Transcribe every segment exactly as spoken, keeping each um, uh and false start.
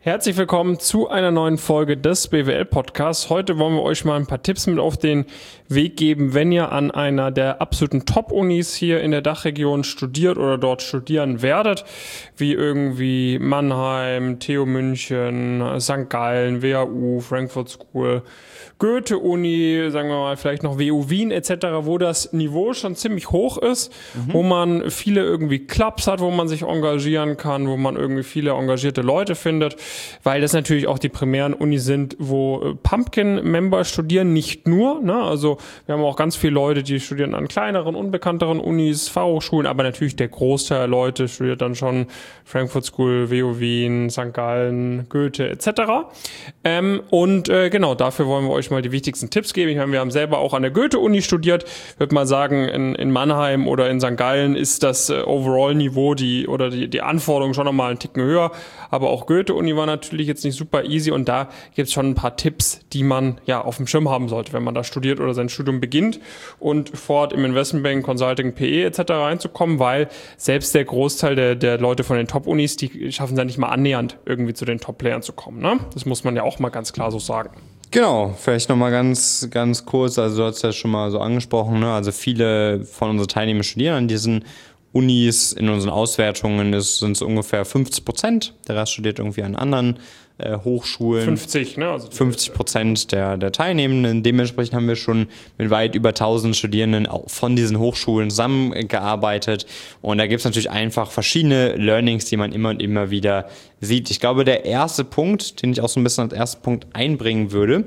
Herzlich willkommen zu einer neuen Folge des B W L-Podcasts. Heute wollen wir euch mal ein paar Tipps mit auf den Weg geben, wenn ihr an einer der absoluten Top-Unis hier in der Dachregion studiert oder dort studieren werdet, wie irgendwie Mannheim, T U München, Sankt Gallen, W H U, Frankfurt School, Goethe-Uni, sagen wir mal vielleicht noch W U Wien et cetera, wo das Niveau schon ziemlich hoch ist, mhm. wo man viele irgendwie Clubs hat, wo man sich engagieren kann, wo man irgendwie viele engagierte Leute findet, weil das natürlich auch die primären Unis sind, wo Pumpkin-Member studieren, nicht nur, ne? Also wir haben auch ganz viele Leute, die studieren an kleineren, unbekannteren Unis, Fachhochschulen, aber natürlich der Großteil der Leute studiert dann schon Frankfurt School, W U Wien, Sankt Gallen, Goethe et cetera. Ähm, und äh, genau, dafür wollen wir euch mal die wichtigsten Tipps geben. Ich meine, wir haben selber auch an der Goethe-Uni studiert. Ich würde mal sagen, in, in Mannheim oder in Sankt Gallen ist das äh, Overall-Niveau die oder die, die Anforderungen schon nochmal einen Ticken höher, aber auch Goethe-Uni war natürlich jetzt nicht super easy und da gibt es schon ein paar Tipps, die man ja auf dem Schirm haben sollte, wenn man da studiert oder sein Studium beginnt und fort im Investmentbank, Consulting, P E et cetera reinzukommen, weil selbst der Großteil der, der Leute von den Top-Unis, die schaffen es ja nicht mal annähernd irgendwie zu den Top-Playern zu kommen. Ne? Das muss man ja auch mal ganz klar so sagen. Genau, vielleicht nochmal ganz, ganz kurz, also du hast ja schon mal so angesprochen, ne? Also viele von unseren Teilnehmern studieren an diesen Unis, in unseren Auswertungen sind es ungefähr fünfzig Prozent, der Rest studiert irgendwie an anderen äh, Hochschulen. fünfzig, ne? Also fünfzig Prozent der, der Teilnehmenden, dementsprechend haben wir schon mit weit über tausend Studierenden auch von diesen Hochschulen zusammengearbeitet und da gibt es natürlich einfach verschiedene Learnings, die man immer und immer wieder sieht. Ich glaube, der erste Punkt, den ich auch so ein bisschen als ersten Punkt einbringen würde,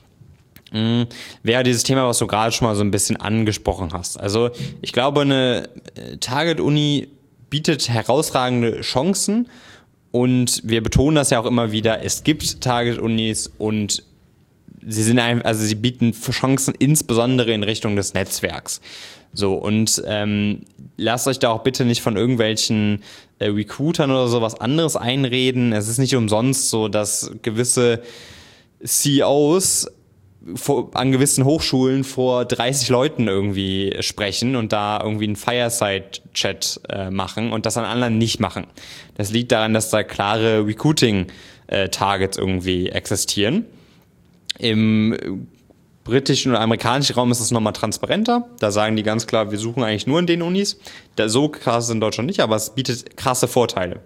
wäre dieses Thema, was du gerade schon mal so ein bisschen angesprochen hast. Also ich glaube, eine Target-Uni bietet herausragende Chancen und wir betonen das ja auch immer wieder, es gibt Target-Unis und sie sind einfach, also sie bieten Chancen insbesondere in Richtung des Netzwerks. So, und ähm, lasst euch da auch bitte nicht von irgendwelchen äh, Recruitern oder so was anderes einreden. Es ist nicht umsonst so, dass gewisse C E Os Vor, an gewissen Hochschulen vor dreißig Leuten irgendwie sprechen und da irgendwie einen Fireside-Chat äh, machen und das an anderen nicht machen. Das liegt daran, dass da klare Recruiting-Targets äh, irgendwie existieren. Im britischen oder amerikanischen Raum ist es nochmal transparenter. Da sagen die ganz klar, wir suchen eigentlich nur in den Unis. Da, so krass ist in Deutschland nicht, aber es bietet krasse Vorteile.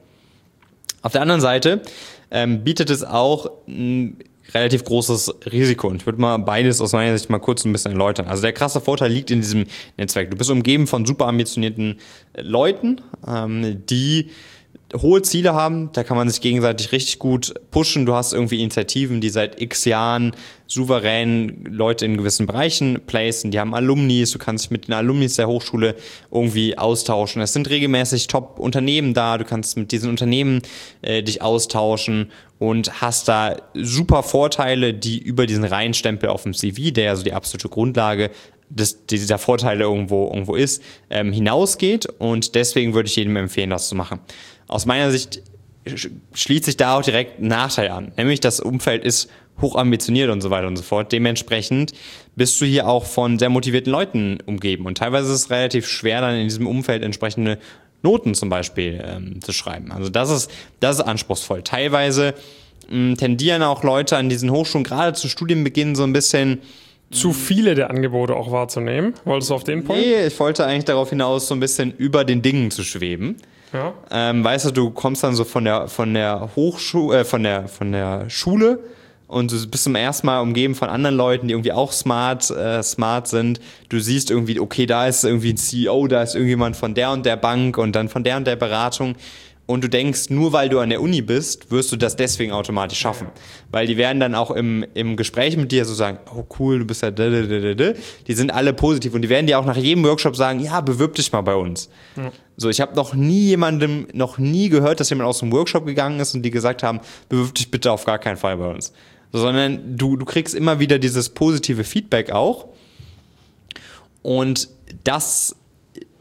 Auf der anderen Seite ähm, bietet es auch ein relativ großes Risiko. Und ich würde mal beides aus meiner Sicht mal kurz ein bisschen erläutern. Also der krasse Vorteil liegt in diesem Netzwerk. Du bist umgeben von super ambitionierten Leuten, ähm, die hohe Ziele haben. Da kann man sich gegenseitig richtig gut pushen. Du hast irgendwie Initiativen, die seit x Jahren souverän Leute in gewissen Bereichen placen. Die haben Alumnis. Du kannst dich mit den Alumnis der Hochschule irgendwie austauschen. Es sind regelmäßig Top-Unternehmen da. Du kannst mit diesen Unternehmen äh, dich austauschen und hast da super Vorteile, die über diesen Reihenstempel auf dem C V, der ja so die absolute Grundlage des, dieser Vorteile irgendwo, irgendwo ist, ähm, hinausgeht. Und deswegen würde ich jedem empfehlen, das zu machen. Aus meiner Sicht schließt sich da auch direkt ein Nachteil an. Nämlich das Umfeld ist hochambitioniert und so weiter und so fort. Dementsprechend bist du hier auch von sehr motivierten Leuten umgeben. Und teilweise ist es relativ schwer, dann in diesem Umfeld entsprechende Noten zum Beispiel ähm, zu schreiben. Also das ist, das ist anspruchsvoll. Teilweise mh, tendieren auch Leute an diesen Hochschulen, gerade zu Studienbeginn, so ein bisschen zu viele der Angebote auch wahrzunehmen. Wolltest du auf den Punkt? Nee, ich wollte eigentlich darauf hinaus, so ein bisschen über den Dingen zu schweben. Ja. Ähm, weißt du, du kommst dann so von der von der Hochschule, äh, von der von der Schule und du bist zum ersten Mal umgeben von anderen Leuten, die irgendwie auch smart äh, smart sind. Du siehst irgendwie, okay, da ist irgendwie ein C E O, da ist irgendjemand von der und der Bank und dann von der und der Beratung. Und du denkst, nur weil du an der Uni bist, wirst du das deswegen automatisch schaffen. Weil die werden dann auch im, im Gespräch mit dir so sagen, oh cool, du bist ja da, da, da, da. Die sind alle positiv und die werden dir auch nach jedem Workshop sagen, ja, bewirb dich mal bei uns. Ja. So, ich habe noch nie jemandem, noch nie gehört, dass jemand aus dem Workshop gegangen ist und die gesagt haben, bewirb dich bitte auf gar keinen Fall bei uns. So, sondern du, du kriegst immer wieder dieses positive Feedback auch. Und das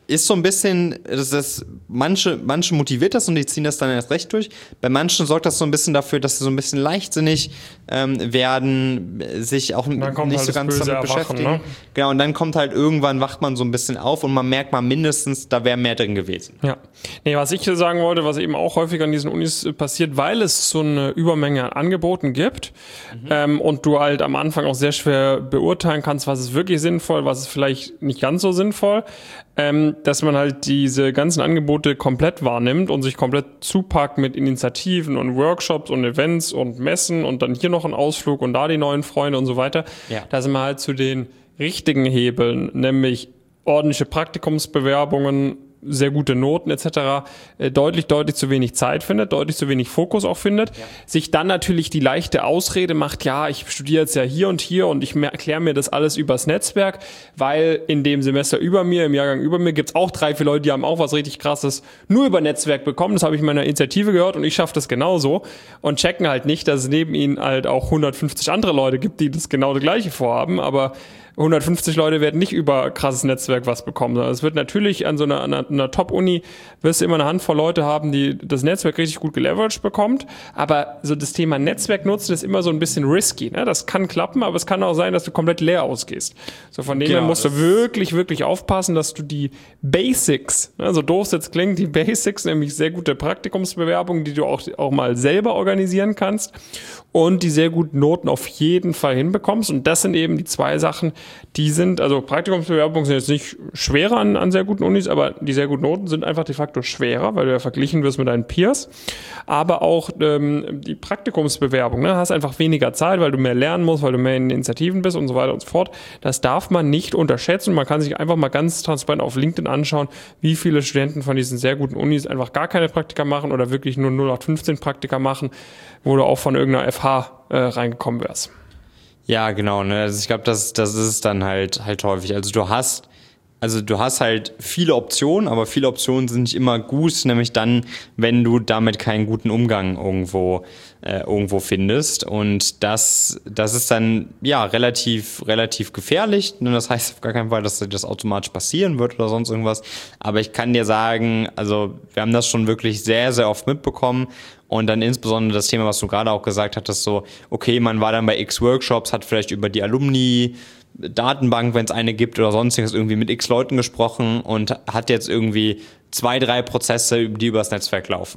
ist so ein bisschen, das ist, manche, manche motiviert das und die ziehen das dann erst recht durch. Bei manchen sorgt das so ein bisschen dafür, dass sie so ein bisschen leichtsinnig ähm, werden, sich auch nicht halt so ganz damit Erwachen, beschäftigen. Ne? Genau, und dann kommt halt irgendwann, wacht man so ein bisschen auf und man merkt mal mindestens, da wäre mehr drin gewesen. Ja. Nee, was ich sagen wollte, was eben auch häufig an diesen Unis passiert, weil es so eine Übermenge an Angeboten gibt mhm. ähm, und du halt am Anfang auch sehr schwer beurteilen kannst, was ist wirklich sinnvoll, was ist vielleicht nicht ganz so sinnvoll, ähm, dass man halt diese ganzen Angebote komplett wahrnimmt und sich komplett zupackt mit Initiativen und Workshops und Events und Messen und dann hier noch ein Ausflug und da die neuen Freunde und so weiter. Ja. Da sind wir halt zu den richtigen Hebeln, nämlich ordentliche Praktikumsbewerbungen, sehr gute Noten et cetera, äh, deutlich, deutlich zu wenig Zeit findet, deutlich zu wenig Fokus auch findet, ja. sich dann natürlich die leichte Ausrede macht, ja, ich studiere jetzt ja hier und hier und ich erkläre mir das alles übers Netzwerk, weil in dem Semester über mir, im Jahrgang über mir, gibt's auch drei, vier Leute, die haben auch was richtig Krasses nur über Netzwerk bekommen, das habe ich in meiner Initiative gehört und ich schaffe das genauso und checken halt nicht, dass es neben ihnen halt auch hundertfünfzig andere Leute gibt, die das genau das Gleiche vorhaben, aber hundertfünfzig Leute werden nicht über krasses Netzwerk was bekommen. Es wird natürlich an so einer, einer, einer Top-Uni, wirst du immer eine Handvoll Leute haben, die das Netzwerk richtig gut geleveraged bekommt. Aber so das Thema Netzwerk nutzen ist immer so ein bisschen risky. Ne? Das kann klappen, aber es kann auch sein, dass du komplett leer ausgehst. So von dem her musst du wirklich, wirklich aufpassen, dass du die Basics, ne, so doof es jetzt klingt, die Basics, nämlich sehr gute Praktikumsbewerbungen, die du auch, auch mal selber organisieren kannst und die sehr guten Noten auf jeden Fall hinbekommst. Und das sind eben die zwei Sachen, die sind, also Praktikumsbewerbungen sind jetzt nicht schwerer an, an sehr guten Unis, aber die sehr guten Noten sind einfach de facto schwerer, weil du ja verglichen wirst mit deinen Peers. Aber auch ähm, die Praktikumsbewerbung, ne, hast einfach weniger Zeit, weil du mehr lernen musst, weil du mehr in Initiativen bist und so weiter und so fort. Das darf man nicht unterschätzen. Man kann sich einfach mal ganz transparent auf LinkedIn anschauen, wie viele Studenten von diesen sehr guten Unis einfach gar keine Praktika machen oder wirklich nur null acht fünfzehn Praktika machen, wo du auch von irgendeiner F H äh, reingekommen wärst. Ja, genau, ne? Also ich glaube, das, das ist es dann halt, halt häufig. Also du hast, also du hast halt viele Optionen, aber viele Optionen sind nicht immer gut, nämlich dann, wenn du damit keinen guten Umgang irgendwo, äh, irgendwo findest. Und das, das ist dann, ja, relativ, relativ gefährlich. Das heißt auf gar keinen Fall, dass das automatisch passieren wird oder sonst irgendwas. Aber ich kann dir sagen, also wir haben das schon wirklich sehr, sehr oft mitbekommen. Und dann insbesondere das Thema, was du gerade auch gesagt hattest, so, okay, man war dann bei X Workshops, hat vielleicht über die Alumni-Datenbank, wenn es eine gibt oder sonstiges, irgendwie mit X Leuten gesprochen und hat jetzt irgendwie zwei, drei Prozesse, die übers Netzwerk laufen.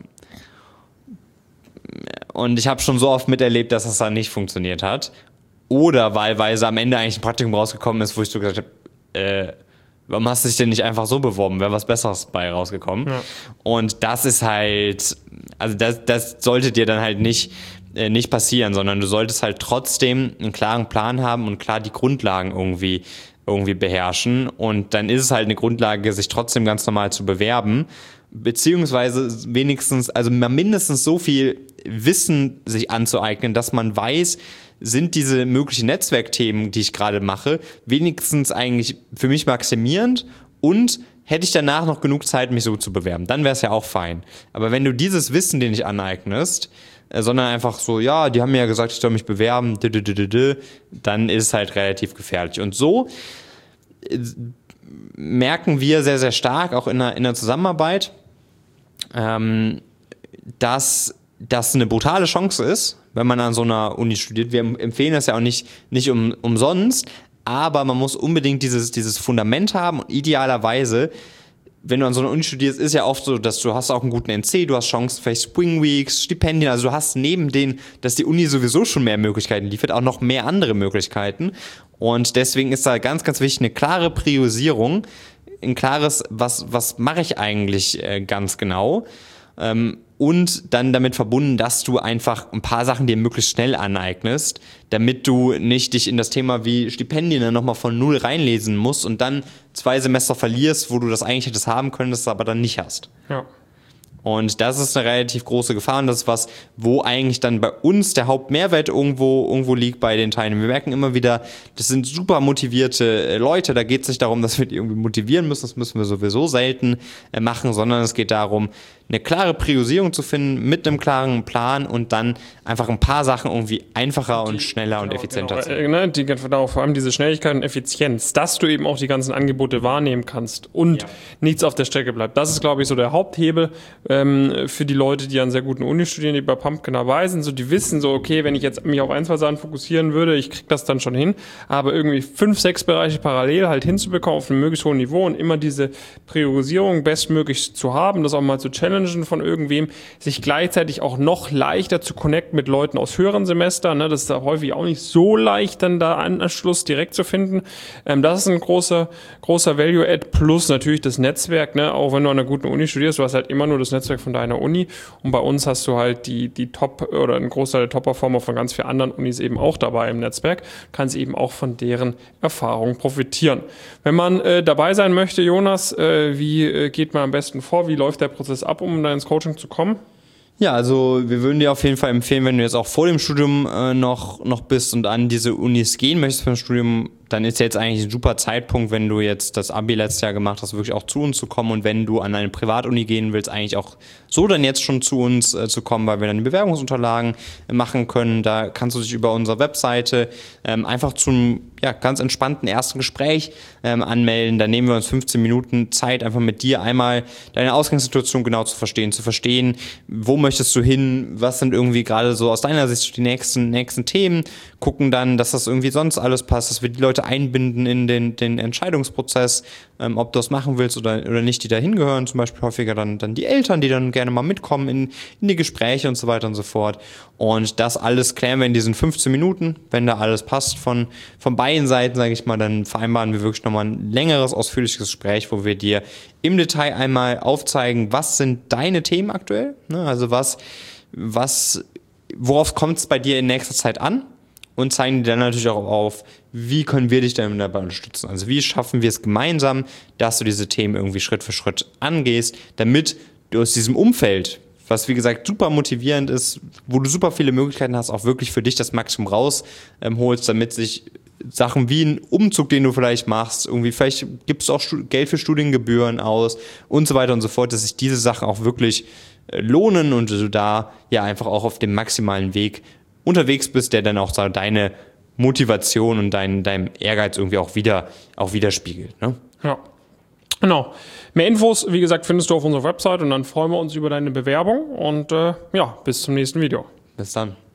Und ich habe schon so oft miterlebt, dass das dann nicht funktioniert hat. Oder wahlweise am Ende eigentlich ein Praktikum rausgekommen ist, wo ich so gesagt habe, äh, warum hast du dich denn nicht einfach so beworben? Wäre was Besseres bei rausgekommen. Ja. Und das ist halt, also das, das sollte dir dann halt nicht, äh, nicht passieren, sondern du solltest halt trotzdem einen klaren Plan haben und klar die Grundlagen irgendwie, irgendwie beherrschen. Und dann ist es halt eine Grundlage, sich trotzdem ganz normal zu bewerben, beziehungsweise wenigstens, also mindestens so viel Wissen sich anzueignen, dass man weiß, sind diese möglichen Netzwerkthemen, die ich gerade mache, wenigstens eigentlich für mich maximierend und hätte ich danach noch genug Zeit, mich so zu bewerben, dann wäre es ja auch fein. Aber wenn du dieses Wissen dir nicht aneignest, äh, sondern einfach so, ja, die haben mir ja gesagt, ich soll mich bewerben, dann ist es halt relativ gefährlich. Und so äh, merken wir sehr, sehr stark, auch in der, in der Zusammenarbeit, ähm, dass das eine brutale Chance ist, wenn man an so einer Uni studiert. Wir empfehlen das ja auch nicht, nicht um, umsonst, aber man muss unbedingt dieses, dieses Fundament haben und idealerweise, wenn du an so einer Uni studierst, ist ja oft so, dass du hast auch einen guten N C, du hast Chancen für Spring Weeks, Stipendien, also du hast neben denen, dass die Uni sowieso schon mehr Möglichkeiten liefert, auch noch mehr andere Möglichkeiten und deswegen ist da ganz, ganz wichtig eine klare Priorisierung, ein klares, was, was mache ich eigentlich äh, ganz genau, ähm, und dann damit verbunden, dass du einfach ein paar Sachen dir möglichst schnell aneignest, damit du nicht dich in das Thema wie Stipendien dann nochmal von null reinlesen musst und dann zwei Semester verlierst, wo du das eigentlich hättest haben können, das aber dann nicht hast. Ja. Und das ist eine relativ große Gefahr und das ist was, wo eigentlich dann bei uns der Hauptmehrwert irgendwo, irgendwo liegt bei den Teilnehmern. Wir merken immer wieder, das sind super motivierte Leute, da geht es nicht darum, dass wir die irgendwie motivieren müssen, das müssen wir sowieso selten machen, sondern es geht darum, eine klare Priorisierung zu finden mit einem klaren Plan und dann einfach ein paar Sachen irgendwie einfacher und schneller und effizienter zu machen. Genau, die, genau, vor allem diese Schnelligkeit und Effizienz, dass du eben auch die ganzen Angebote wahrnehmen kannst und ja. nichts auf der Strecke bleibt. Das ist, glaube ich, so der Haupthebel ähm, für die Leute, die an sehr guten Uni studieren, die bei Pumpkin dabei sind. So, die wissen so, okay, wenn ich jetzt mich auf ein, zwei Sachen fokussieren würde, ich kriege das dann schon hin, aber irgendwie fünf, sechs Bereiche parallel halt hinzubekommen auf einem möglichst hohen Niveau und immer diese Priorisierung bestmöglich zu haben, das auch mal zu challengen von irgendwem, sich gleichzeitig auch noch leichter zu connecten mit Leuten aus höheren Semestern. Ne? Das ist da häufig auch nicht so leicht, dann da Anschluss direkt zu finden. Ähm, das ist ein großer, großer Value-Add plus natürlich das Netzwerk. Ne? Auch wenn du an einer guten Uni studierst, du hast halt immer nur das Netzwerk von deiner Uni und bei uns hast du halt die, die Top- oder einen Großteil der Top-Performer von ganz vielen anderen Unis eben auch dabei im Netzwerk, kannst eben auch von deren Erfahrungen profitieren. Wenn man äh, dabei sein möchte, Jonas, äh, wie äh, geht man am besten vor? Wie läuft der Prozess ab, um da ins Coaching zu kommen? Ja, also wir würden dir auf jeden Fall empfehlen, wenn du jetzt auch vor dem Studium äh, noch, noch bist und an diese Unis gehen möchtest für ein Studium, dann ist jetzt eigentlich ein super Zeitpunkt, wenn du jetzt das Abi letztes Jahr gemacht hast, wirklich auch zu uns zu kommen und wenn du an eine Privatuni gehen willst, eigentlich auch so dann jetzt schon zu uns äh, zu kommen, weil wir dann die Bewerbungsunterlagen äh, machen können. Da kannst du dich über unsere Webseite ähm, einfach zum ja, ganz entspannten ersten Gespräch ähm, anmelden. Da nehmen wir uns fünfzehn Minuten Zeit, einfach mit dir einmal deine Ausgangssituation genau zu verstehen, zu verstehen, wo möchtest du hin, was sind irgendwie gerade so aus deiner Sicht die nächsten, nächsten Themen, gucken dann, dass das irgendwie sonst alles passt, dass wir die Leute einbinden in den, den Entscheidungsprozess, ähm, ob du das machen willst oder, oder nicht, die da hingehören, zum Beispiel häufiger dann, dann die Eltern, die dann gerne mal mitkommen in, in die Gespräche und so weiter und so fort. Und das alles klären wir in diesen fünfzehn Minuten. Wenn da alles passt von, von beiden Seiten, sage ich mal, dann vereinbaren wir wirklich nochmal ein längeres, ausführliches Gespräch, wo wir dir im Detail einmal aufzeigen, was sind deine Themen aktuell, ne? Also was, was, worauf kommt es bei dir in nächster Zeit an? Und zeigen dir dann natürlich auch auf, wie können wir dich denn dabei unterstützen? Also wie schaffen wir es gemeinsam, dass du diese Themen irgendwie Schritt für Schritt angehst, damit du aus diesem Umfeld, was wie gesagt super motivierend ist, wo du super viele Möglichkeiten hast, auch wirklich für dich das Maximum rausholst, ähm, damit sich Sachen wie ein Umzug, den du vielleicht machst, irgendwie vielleicht gibst du auch Geld für Studiengebühren aus und so weiter und so fort, dass sich diese Sachen auch wirklich äh, lohnen und du da ja einfach auch auf dem maximalen Weg unterwegs bist, der dann auch so deine Motivation und dein, dein Ehrgeiz irgendwie auch wieder auch widerspiegelt. Ne? Ja, genau. Mehr Infos, wie gesagt, findest du auf unserer Website und dann freuen wir uns über deine Bewerbung und äh, ja, bis zum nächsten Video. Bis dann.